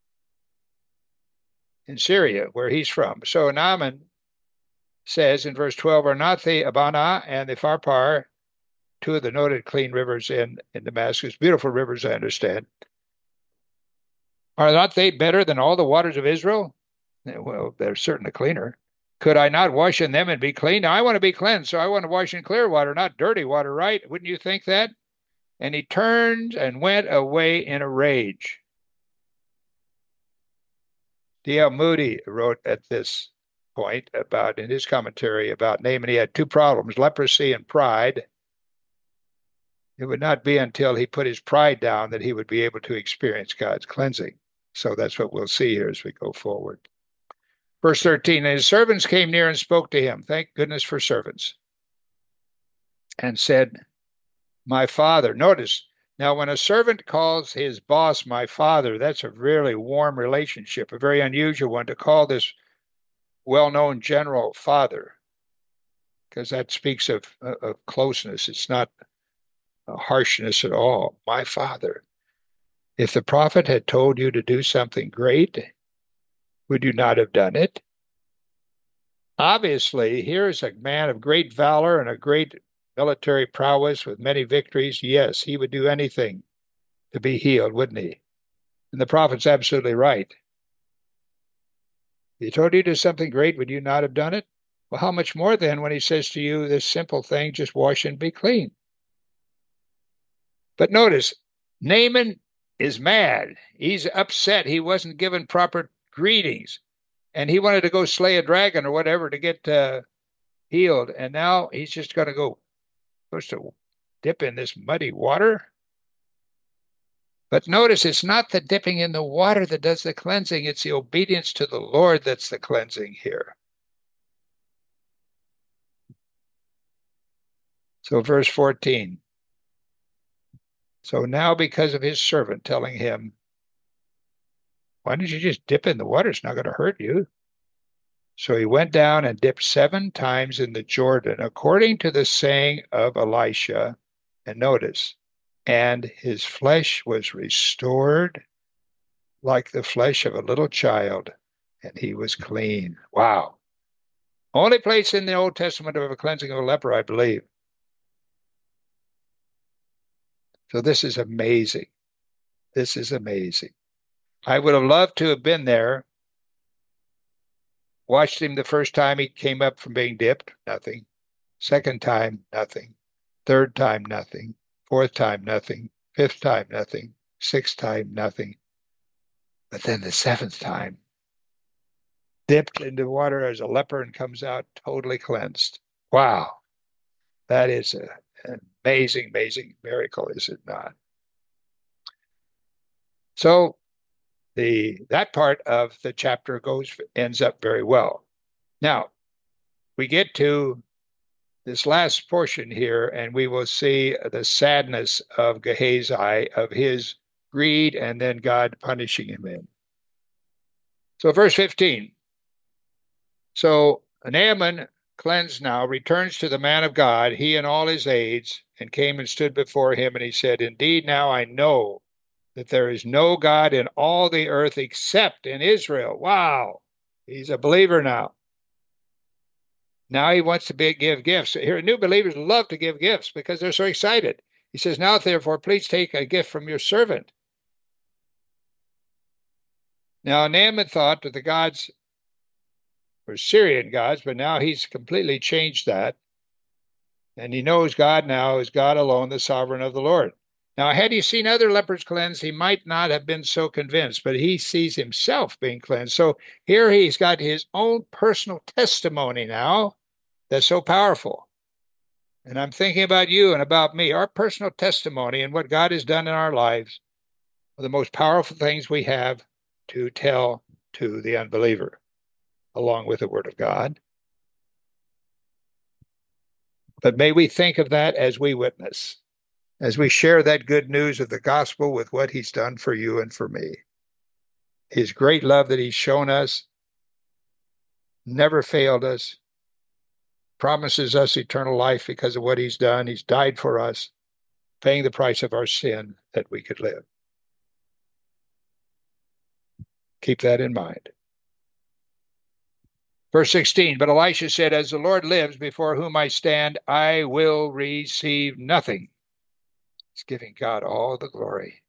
in Syria, where he's from. So Naaman says in verse 12, are not the Abana and the Pharpar, 2 of the noted clean rivers in Damascus, beautiful rivers, I understand, are not they better than all the waters of Israel? Well, they're certainly cleaner. Could I not wash in them and be clean? Now, I want to be cleansed, so I want to wash in clear water, not dirty water, right? Wouldn't you think that? And he turned and went away in a rage. D.L. Moody wrote at this point about, in his commentary about Naaman, he had 2 problems, leprosy and pride. It would not be until he put his pride down that he would be able to experience God's cleansing. So that's what we'll see here as we go forward. Verse 13, and his servants came near and spoke to him. Thank goodness for servants. and said, my father. Notice, now when a servant calls his boss my father, that's a really warm relationship, a very unusual one to call this well-known general father, because that speaks of closeness. It's not a harshness at all. My father. If the prophet had told you to do something great, would you not have done it? Obviously, here is a man of great valor and a great military prowess with many victories. Yes, he would do anything to be healed, wouldn't he? And the prophet's absolutely right. If he told you to do something great, would you not have done it? Well, how much more then when he says to you this simple thing, just wash and be clean? But notice, Naaman is mad. He's upset. He wasn't given proper greetings. And he wanted to go slay a dragon or whatever to get healed. And now he's just going to go, supposed to dip in this muddy water. But notice, it's not the dipping in the water that does the cleansing. It's the obedience to the Lord that's the cleansing here. So verse 14. So now because of his servant telling him, why don't you just dip in the water? It's not going to hurt you. So he went down and dipped 7 times in the Jordan, according to the saying of Elisha. And notice, and his flesh was restored like the flesh of a little child, and he was clean. Wow. Only place in the Old Testament of a cleansing of a leper, I believe. So this is amazing. This is amazing. I would have loved to have been there, watched him the first time he came up from being dipped, nothing. Second time, nothing. Third time, nothing. Fourth time, nothing. Fifth time, nothing. Sixth time, nothing. But then the 7th time, dipped into water as a leper and comes out totally cleansed. Wow. That is an amazing, amazing miracle, is it not? So that part of the chapter ends up very well. Now, we get to this last portion here, and we will see the sadness of Gehazi, of his greed, and then God punishing him in. So verse 15. So Naaman, cleansed now, returns to the man of God, he and all his aides, and came and stood before him, and he said, indeed, now I know that there is no God in all the earth except in Israel. Wow. He's a believer now. Now he wants to give gifts. Here, new believers love to give gifts because they're so excited. He says, now, therefore, please take a gift from your servant. Now, Naaman thought that the gods were Syrian gods, but now he's completely changed that. And he knows God now is God alone, the sovereign of the Lord. Now, had he seen other lepers cleansed, he might not have been so convinced, but he sees himself being cleansed. So here he's got his own personal testimony now that's so powerful. And I'm thinking about you and about me. Our personal testimony and what God has done in our lives are the most powerful things we have to tell to the unbeliever, along with the Word of God. But may we think of that as we witness, as we share that good news of the gospel with what he's done for you and for me. His great love that he's shown us, never failed us, promises us eternal life because of what he's done. He's died for us, paying the price of our sin that we could live. Keep that in mind. Verse 16, but Elisha said, as the Lord lives before whom I stand, I will receive nothing. He's giving God all the glory.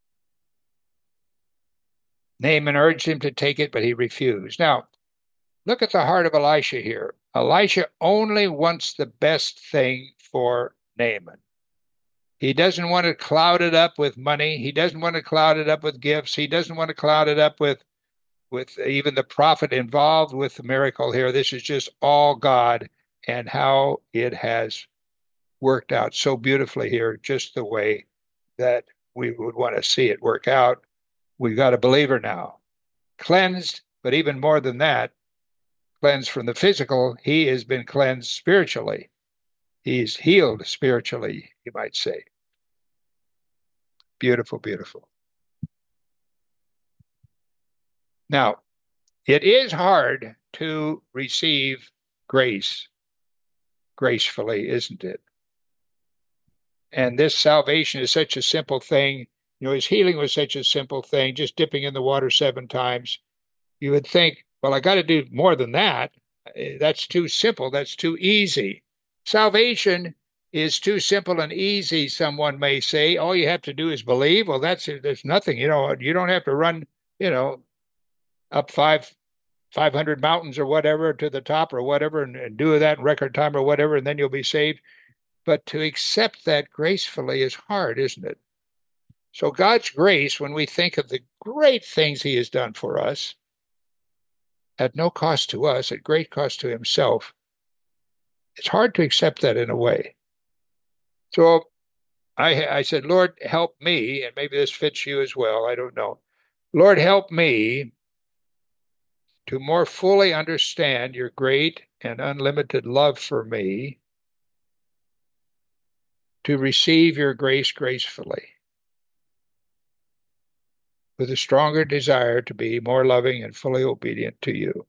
Naaman urged him to take it, but he refused. Now, look at the heart of Elisha here. Elisha only wants the best thing for Naaman. He doesn't want to cloud it up with money. He doesn't want to cloud it up with gifts. He doesn't want to cloud it up with even the prophet involved with the miracle here. This is just all God and how it has worked out so beautifully here, just the way that we would want to see it work out. We've got a believer now, cleansed, but even more than that, cleansed from the physical, he has been cleansed spiritually. He's healed spiritually, you might say. Beautiful, beautiful. Now, it is hard to receive grace gracefully, isn't it? And this salvation is such a simple thing. His healing was such a simple thing, just dipping in the water 7 times. You would think, well, I got to do more than that. That's too simple. That's too easy. Salvation is too simple and easy, someone may say. All you have to do is believe. Well, there's nothing. You don't have to run, you know, up 500 mountains or whatever to the top or whatever and do that in record time or whatever, and then you'll be saved. But to accept that gracefully is hard, isn't it? So God's grace, when we think of the great things he has done for us, at no cost to us, at great cost to himself, it's hard to accept that in a way. So I said, Lord, help me, and maybe this fits you as well, I don't know. Lord, help me to more fully understand your great and unlimited love for me, to receive your grace gracefully, with a stronger desire to be more loving and fully obedient to you.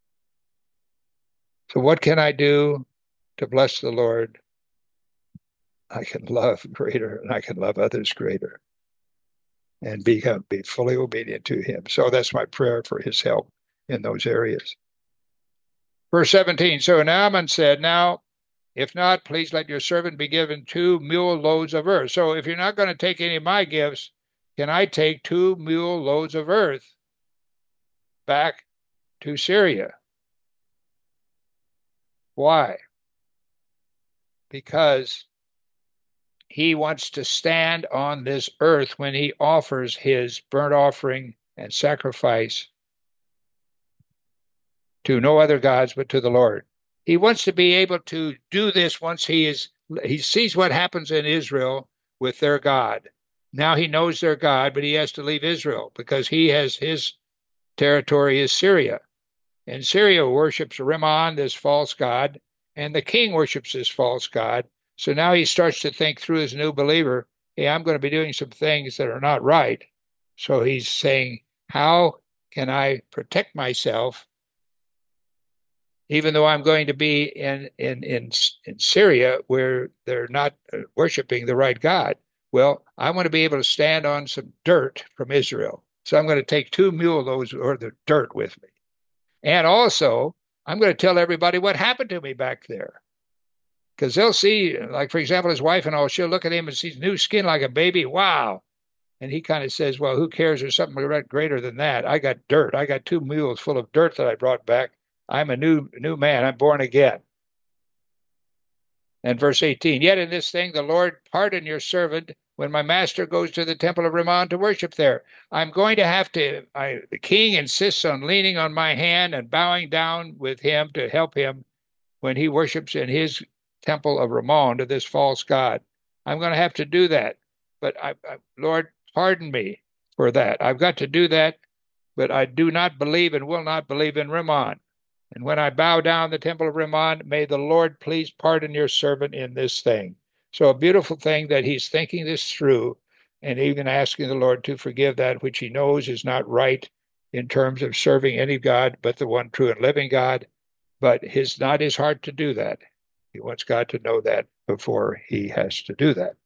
So what can I do to bless the Lord? I can love greater and I can love others greater and be fully obedient to him. So that's my prayer for his help in those areas. Verse 17, so Naaman said, now, if not, please let your servant be given 2 mule loads of earth. So if you're not going to take any of my gifts, can I take 2 mule loads of earth back to Syria? Why? Because he wants to stand on this earth when he offers his burnt offering and sacrifice to no other gods but to the Lord. He wants to be able to do this once he sees what happens in Israel with their God. Now he knows their God, but he has to leave Israel because his territory is Syria. And Syria worships Rimmon, this false god, and the king worships this false god. So now he starts to think through as a new believer, hey, I'm going to be doing some things that are not right. So he's saying, how can I protect myself, even though I'm going to be in Syria where they're not worshiping the right God? Well, I want to be able to stand on some dirt from Israel. So I'm going to take 2 mule loads or the dirt with me. And also, I'm going to tell everybody what happened to me back there. Because they'll see, like, for example, his wife and all, she'll look at him and see new skin like a baby. Wow. And he kind of says, well, who cares? There's something greater than that. I got dirt. I got 2 mules full of dirt that I brought back. I'm a new man. I'm born again. And verse 18, yet in this thing, the Lord pardon your servant when my master goes to the temple of Rimmon to worship there. I'm going to have to, the king insists on leaning on my hand and bowing down with him to help him when he worships in his temple of Rimmon to this false god. I'm going to have to do that. But Lord, pardon me for that. I've got to do that, but I do not believe and will not believe in Rimmon. And when I bow down the temple of Rimmon, may the Lord please pardon your servant in this thing. So a beautiful thing that he's thinking this through and even asking the Lord to forgive that which he knows is not right in terms of serving any God but the one true and living God. But it's not his heart to do that. He wants God to know that before he has to do that.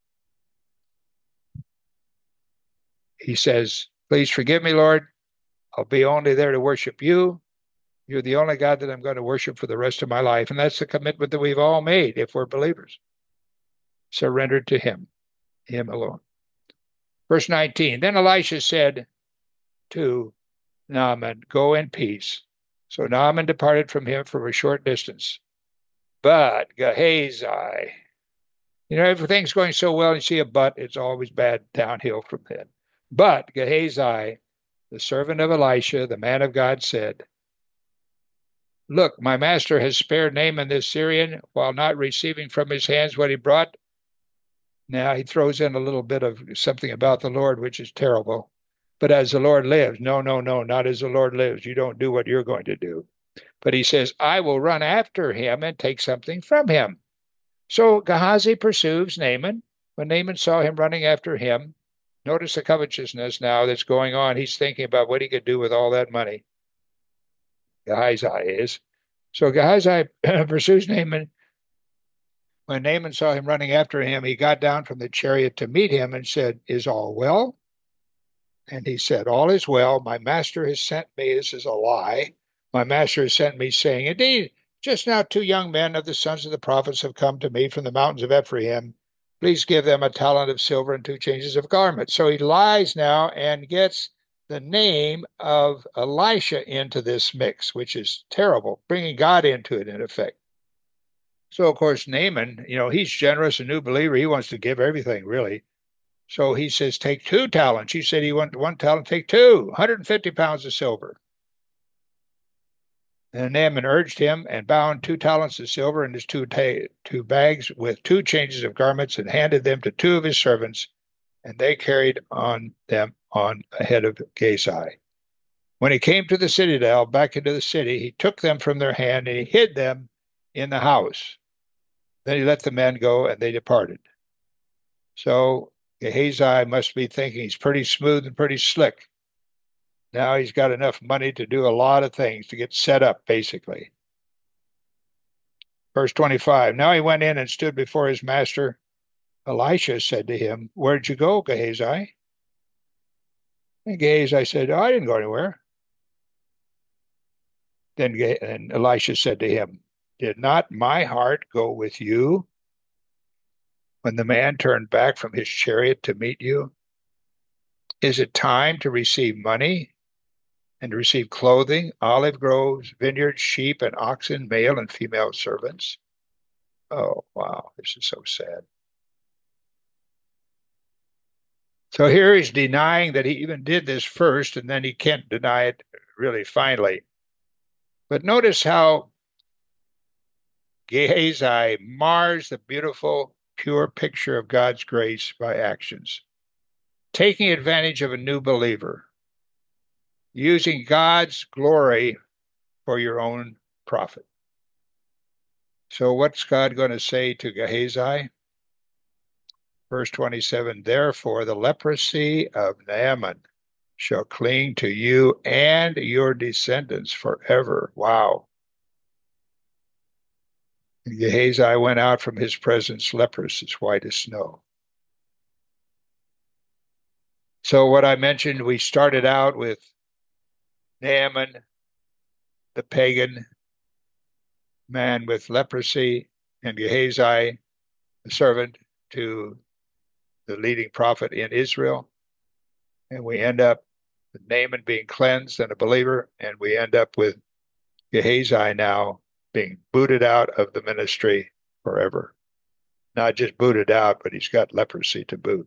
He says, please forgive me, Lord. I'll be only there to worship you. You're the only God that I'm going to worship for the rest of my life. And that's the commitment that we've all made if we're believers. Surrendered to him alone. Verse 19, then Elisha said to Naaman, go in peace. So Naaman departed from him for a short distance. But Gehazi, everything's going so well, and you see a but, it's always bad downhill from then. But Gehazi, the servant of Elisha, the man of God, said, look, my master has spared Naaman this Syrian while not receiving from his hands what he brought. Now he throws in a little bit of something about the Lord, which is terrible. But as the Lord lives, no, not as the Lord lives. You don't do what you're going to do. But he says, I will run after him and take something from him. So Gehazi pursues Naaman. When Naaman saw him running after him, notice the covetousness now that's going on. He's thinking about what he could do with all that money. Gehazi is. So Gehazi pursues Naaman. When Naaman saw him running after him, he got down from the chariot to meet him and said, "Is all well?" And he said, "All is well. My master has sent me." This is a lie. "My master has sent me, saying, Indeed, just now 2 young men of the sons of the prophets have come to me from the mountains of Ephraim. Please give them a talent of silver and 2 changes of garments." So he lies now and gets the name of Elisha into this mix, which is terrible, bringing God into it in effect. So, of course, Naaman, he's generous, a new believer. He wants to give everything, really. So he says, "Take 2 talents." He said he wanted 1 talent, take 150 pounds of silver. And Naaman urged him and bound 2 talents of silver in his two bags with 2 changes of garments and handed them to 2 of his servants, and they carried them on ahead of Gehazi. When he came to the citadel, back into the city, he took them from their hand and he hid them in the house. Then he let the men go and they departed. So Gehazi must be thinking he's pretty smooth and pretty slick. Now he's got enough money to do a lot of things to get set up, basically. Verse 25. Now he went in and stood before his master. Elisha said to him, "Where'd you go, Gehazi?" And Gehazi said, "Oh, I didn't go anywhere." Then Elisha said to him, "Did not my heart go with you when the man turned back from his chariot to meet you? Is it time to receive money and to receive clothing, olive groves, vineyards, sheep, and oxen, male and female servants?" Oh, wow, this is so sad. So here he's denying that he even did this first, and then he can't deny it really finally. But notice how Gehazi mars the beautiful, pure picture of God's grace by actions, taking advantage of a new believer, using God's glory for your own profit. So what's God going to say to Gehazi? Verse 27, therefore the leprosy of Naaman shall cling to you and your descendants forever. Wow. And Gehazi went out from his presence leprous as white as snow. So what I mentioned, we started out with Naaman, the pagan man with leprosy, and Gehazi, the servant to the leading prophet in Israel. And we end up with Naaman being cleansed and a believer, and we end up with Gehazi now being booted out of the ministry forever. Not just booted out, but he's got leprosy to boot.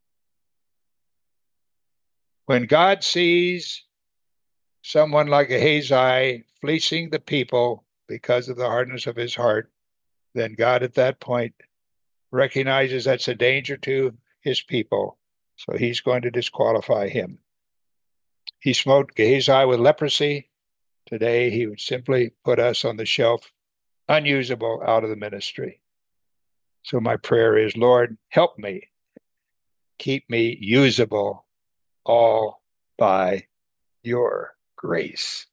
When God sees someone like Gehazi fleecing the people because of the hardness of his heart, then God at that point recognizes that's a danger to his people. So he's going to disqualify him. He smote Gehazi with leprosy. Today, he would simply put us on the shelf, unusable, out of the ministry. So my prayer is, Lord, help me. Keep me usable all by your grace.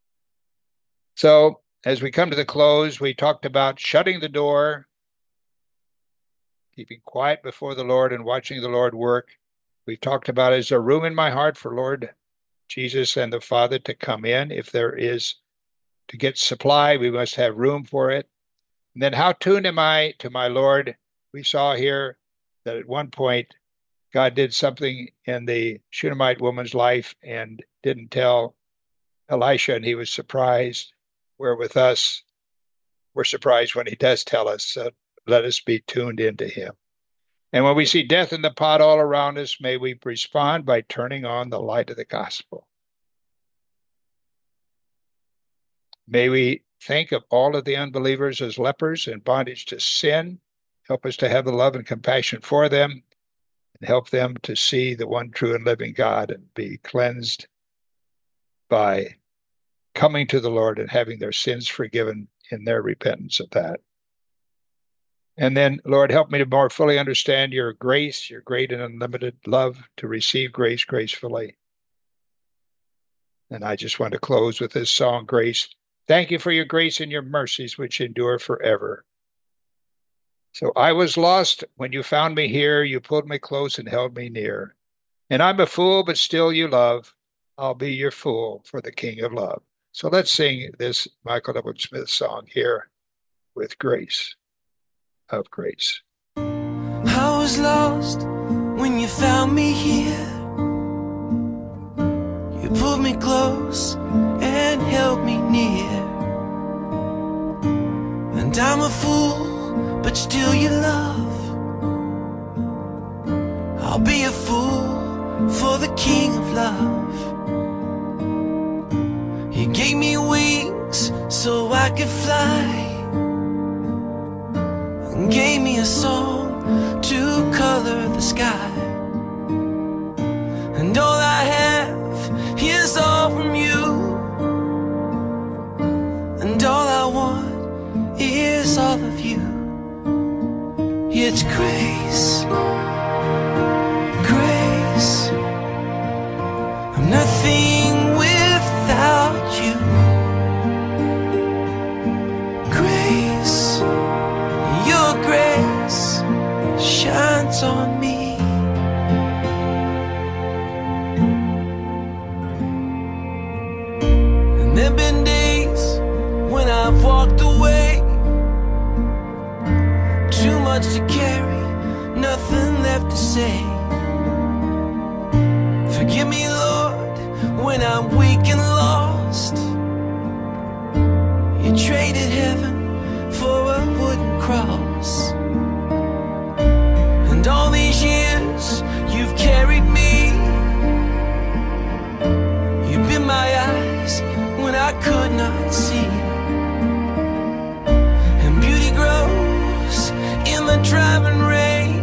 So as we come to the close, we talked about shutting the door, keeping quiet before the Lord and watching the Lord work. We've talked about, is there room in my heart for Lord Jesus and the Father to come in? If there is, to get supply, we must have room for it. And then how tuned am I to my Lord? We saw here that at one point God did something in the Shunammite woman's life and didn't tell Elisha, and he was surprised. Where with us, we're surprised when he does tell us. So let us be tuned into him. And when we see death in the pot all around us, may we respond by turning on the light of the gospel. May we think of all of the unbelievers as lepers in bondage to sin. Help us to have the love and compassion for them, and help them to see the one true and living God and be cleansed by coming to the Lord and having their sins forgiven in their repentance of that. And then, Lord, help me to more fully understand your grace, your great and unlimited love to receive grace gracefully. And I just want to close with this song, Grace. Thank you for your grace and your mercies, which endure forever. So I was lost. When you found me here, you pulled me close and held me near. And I'm a fool, but still you love. I'll be your fool for the King of Love. So let's sing this Michael W. Smith song here with Grace of Grace. I was lost when you found me here. You pulled me close and held me near. And I'm a fool, but still you love. I'll be a fool for the King of Love. You gave me wings so I could fly, and gave me a song to color the sky. And all I have is all from you, and all I want is all of you. It's grace, grace. I'm nothing without you. Grace, your grace shines on me. And there've been days when I've walked away, too much to carry, nothing left to say. Forgive me, Lord, when I'm weak and lost. You traded heaven for a wooden cross. And all these years you've carried me. You've been my eyes when I could not see. And beauty grows in the driving rain.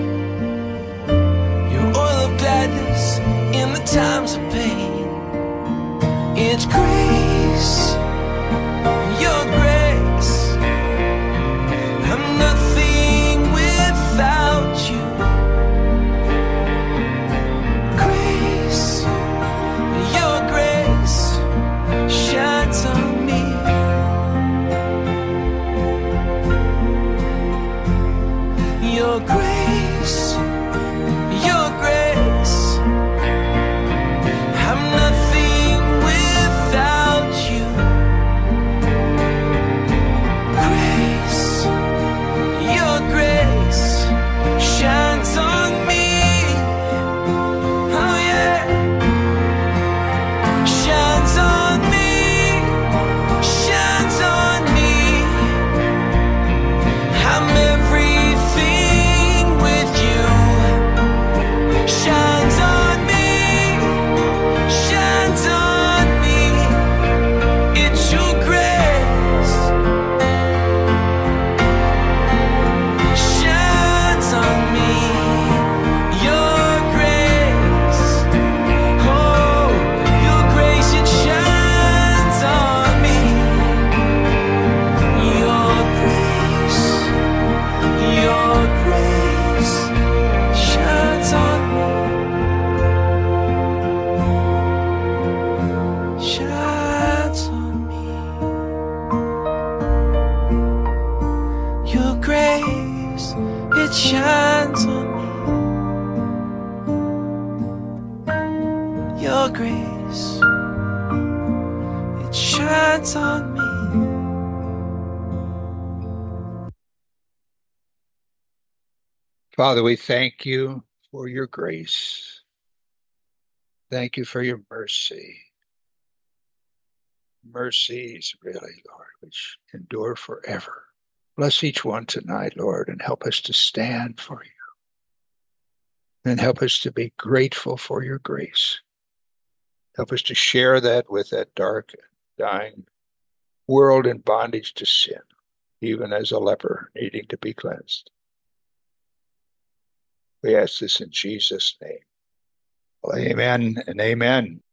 Your oil of gladness in the times of pain. It's grace, your grace. I'm nothing without you. Grace, your grace shines on me. Your grace, your grace. I'm nothing without you. Grace, your grace shines on me. Oh yeah, shines on me, shines on me. I'm everything with you. Shines on me, shines on me. It's your grace shines on me. Your grace, oh, your grace, it shines on me. Your grace shines on me. Shines on me. Your grace, it shines on me. Your grace, it shines on me. Father, we thank you for your grace. Thank you for your mercy. Mercies, really, Lord, which endure forever. Bless each one tonight, Lord, and help us to stand for you. And help us to be grateful for your grace. Help us to share that with that dark, dying world in bondage to sin, even as a leper needing to be cleansed. We ask this in Jesus' name. Well, amen and amen.